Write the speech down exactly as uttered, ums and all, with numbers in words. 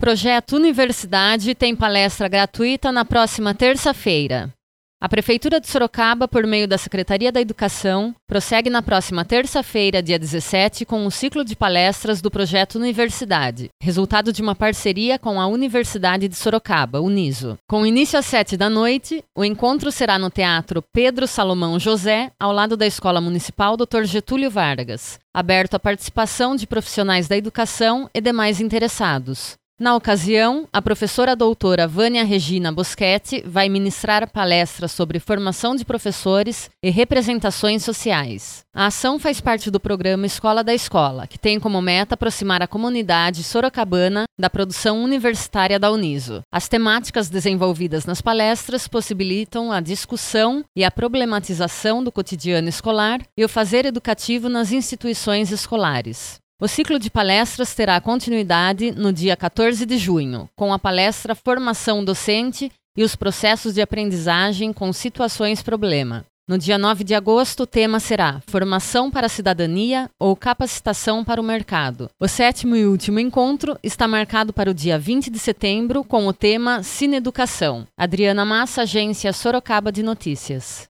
Projeto Universidade tem palestra gratuita na próxima terça-feira. A Prefeitura de Sorocaba, por meio da Secretaria da Educação, prossegue na próxima terça-feira, dia dezessete, com o ciclo de palestras do Projeto Universidade, resultado de uma parceria com a Universidade de Sorocaba, Uniso. Com início às sete da noite, o encontro será no Teatro Pedro Salomão José, ao lado da Escola Municipal doutor Getúlio Vargas, aberto à participação de profissionais da educação e demais interessados. Na ocasião, a professora doutora Vânia Regina Boschetti vai ministrar palestras sobre formação de professores e representações sociais. A ação faz parte do programa Escola da Escola, que tem como meta aproximar a comunidade sorocabana da produção universitária da Uniso. As temáticas desenvolvidas nas palestras possibilitam a discussão e a problematização do cotidiano escolar e o fazer educativo nas instituições escolares. O ciclo de palestras terá continuidade no dia quatorze de junho, com a palestra Formação Docente e os processos de aprendizagem com situações-problema. No dia nove de agosto, o tema será Formação para a Cidadania ou Capacitação para o Mercado. O sétimo e último encontro está marcado para o dia vinte de setembro com o tema Cineeducação. Adriana Massa, Agência Sorocaba de Notícias.